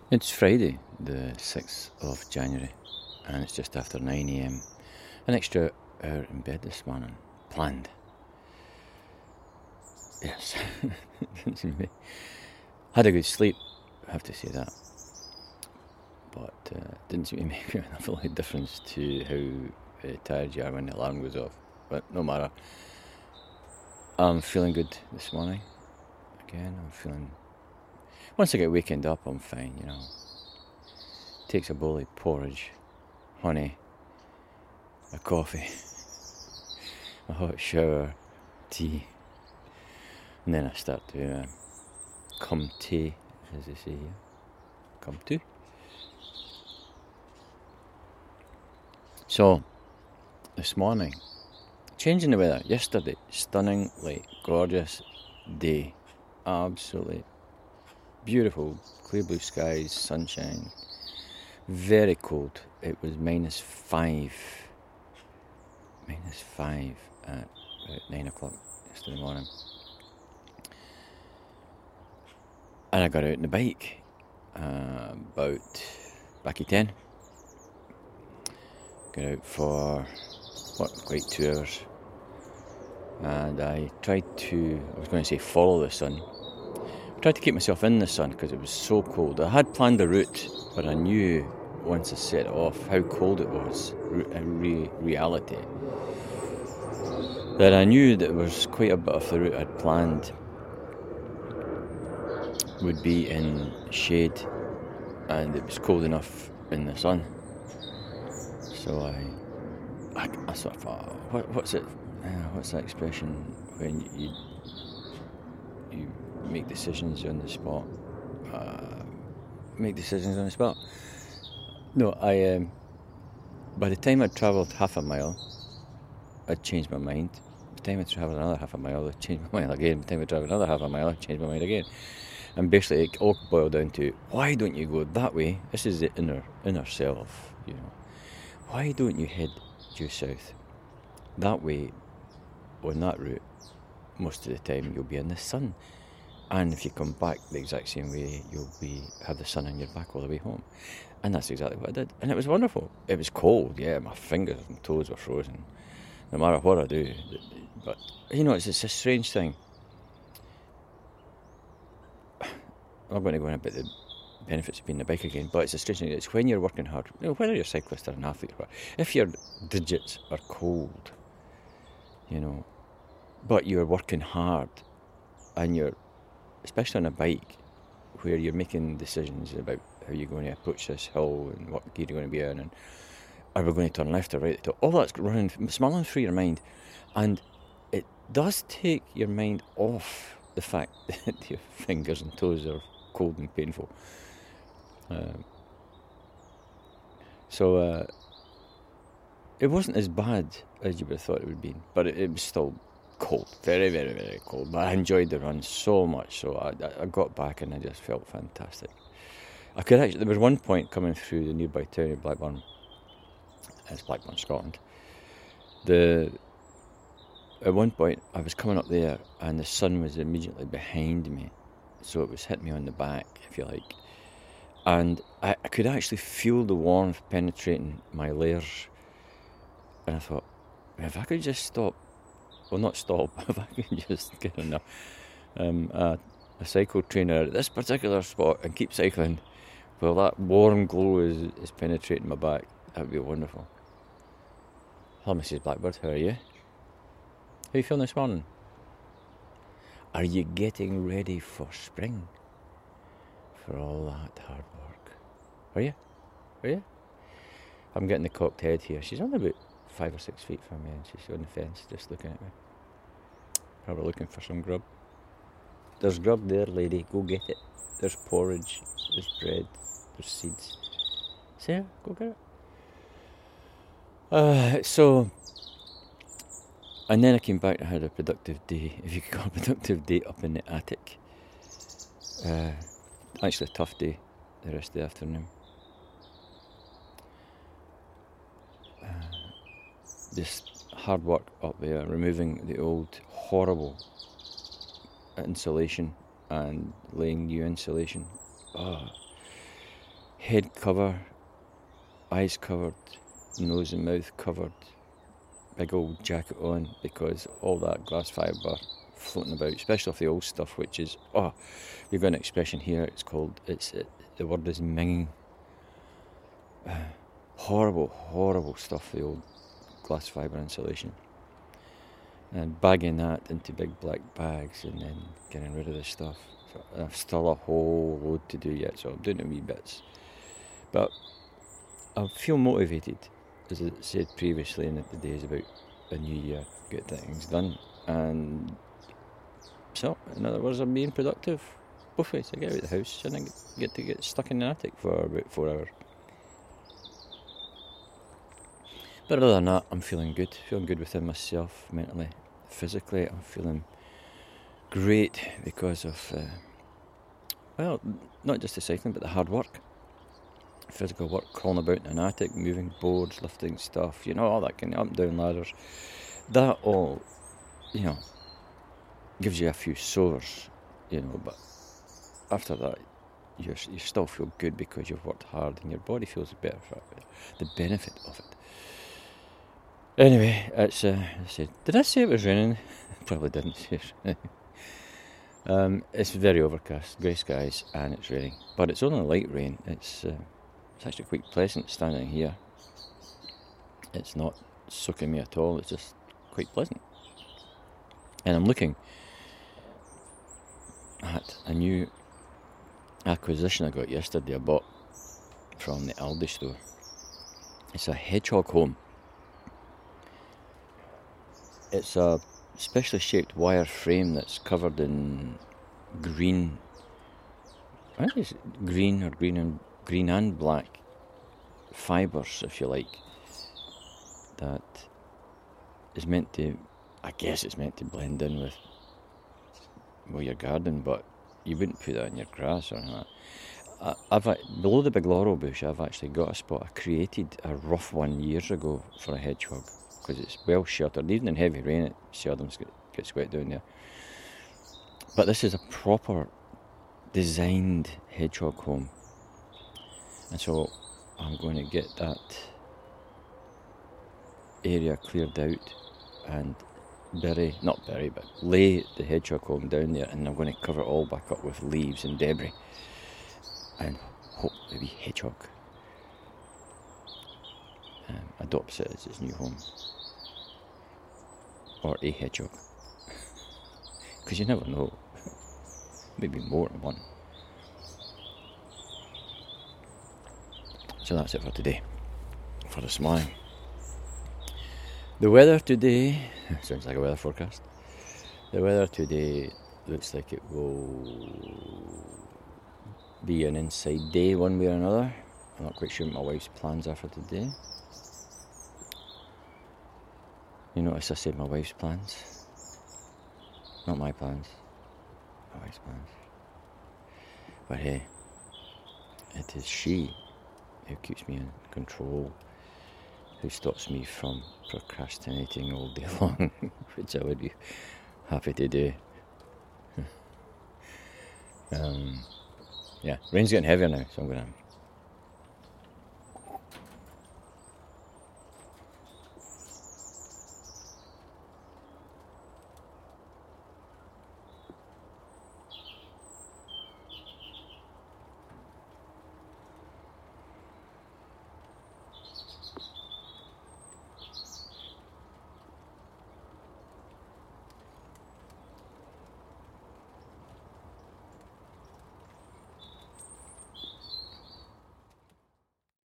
It's Friday, the 6th of January, and it's just after 9 a.m. An extra hour in bed this morning. Planned. Yes. Had a good sleep, I have to say that. But didn't seem to make enough of a difference to how tired you are when the alarm goes off. But no matter. I'm feeling good this morning. Again, I'm feeling... Once I get wakened up, I'm fine, you know. Takes a bowl of porridge, honey, a coffee, a hot shower, tea, and then I start to come to, as they say here, come to. So, this morning, changing the weather. Yesterday, stunningly gorgeous day, absolutely beautiful, clear blue skies, sunshine, very cold. It was -5 at about 9 o'clock yesterday morning. And I got out on the bike about back at 10. Got out for, quite 2 hours. And I tried to, I was going to say follow the sun. I tried to keep myself in the sun because it was so cold. I had planned a route, but I knew once I set it off how cold it was in reality. That I knew that there was quite a bit of the route I'd planned would be in shade, and it was cold enough in the sun. So I sort of thought, what's it? What's that expression when you make decisions on the spot? Make decisions on the spot. No, by the time I'd travelled half a mile, I'd changed my mind. By the time I travelled another half a mile, I'd changed my mind again. By the time I travelled another half a mile, I'd changed my mind again. And basically, it all boiled down to, why don't you go that way? This is the inner self, you know. Why don't you head due south? That way, on that route, most of the time, you'll be in the sun. And if you come back the exact same way, you'll have the sun on your back all the way home. And that's exactly what I did. And it was wonderful. It was cold, yeah, my fingers and toes were frozen, no matter what I do. But, you know, it's a strange thing. I'm not going to go on about the benefits of being on a bike again, but it's a strange thing. It's when you're working hard, you know, whether you're a cyclist or an athlete, if your digits are cold, you know, but you're working hard, and you're, especially on a bike, where you're making decisions about how you're going to approach this hill and what gear you're going to be in, and are we going to turn left or right? All that's smiling through your mind, and it does take your mind off the fact that your fingers and toes are cold and painful. So it wasn't as bad as you would have thought it would be, but it was still cold, very, very, very cold. But I enjoyed the run so much, so I got back and I just felt fantastic. There was one point coming through the nearby town of Blackburn. It's Blackburn, Scotland. At one point, I was coming up there, and the sun was immediately behind me, so it was hitting me on the back, if you like. And I could actually feel the warmth penetrating my layers. And I thought, if I could just stop, well, not stop, if I could just get on a cycle trainer at this particular spot and keep cycling while that warm glow is penetrating my back, that would be wonderful. Hello, Mrs. Blackbird, how are you? How are you feeling this morning? Are you getting ready for spring? For all that hard work? Are you? I'm getting the cocked head here. She's only about 5 or 6 feet from me, and she's on the fence just looking at me. Probably looking for some grub. There's grub there, lady. Go get it. There's porridge. There's bread. There's seeds. Sarah, go get it. And then I came back and had a productive day, if you could call it a productive day, up in the attic. Actually a tough day the rest of the afternoon. Just hard work up there, removing the old horrible insulation and laying new insulation. head cover, eyes covered, nose and mouth covered, big old jacket on, because all that glass fibre floating about, especially off the old stuff, which is, we've got an expression here, the word is minging. Horrible stuff, the old glass fibre insulation. And bagging that into big black bags and then getting rid of the stuff. So I've still a whole load to do yet, so I'm doing it in wee bits. But I feel motivated, as I said previously in the days about a new year, get things done. And so, in other words, I'm being productive. Both ways, I get out of the house and I get to get stuck in the attic for about 4 hours. But other than that, I'm feeling good within myself, mentally, physically. I'm feeling great because of, not just the cycling, but the hard work. Physical work, crawling about in an attic, moving boards, lifting stuff, all that kind of up and down ladders. That all, gives you a few sores, but after that, you still feel good because you've worked hard and your body feels better for it, the benefit of it. Anyway, it's, did I say it was raining? Probably didn't say it. It's very overcast, grey skies, and it's raining. But it's only light rain. It's actually quite pleasant standing here. It's not soaking me at all, it's just quite pleasant. And I'm looking at a new acquisition I got yesterday. I bought from the Aldi store. It's a hedgehog home. It's a specially shaped wire frame that's covered in green. I think it's green and black fibres, if you like. That is meant to, I guess it's meant to blend in with your garden, but you wouldn't put that in your grass or anything like that. Below the big laurel bush, I've actually got a spot. I created a rough one years ago for a hedgehog, because it's well sheltered. Even in heavy rain, it seldom gets wet down there. But this is a proper designed hedgehog home. And so I'm going to get that area cleared out and lay the hedgehog home down there, and I'm going to cover it all back up with leaves and debris and hope maybe hedgehog adopts it as its new home, or a hedgehog, because you never know, maybe more than one. So that's it for today, for this morning. The weather today, sounds like a weather forecast. The weather today looks like it will be an inside day one way or another. I'm not quite sure what my wife's plans are for today. You notice I said my wife's plans, not my plans, my wife's plans. But hey, it is she who keeps me in control, who stops me from procrastinating all day long, which I would be happy to do. Rain's getting heavier now, so I'm going to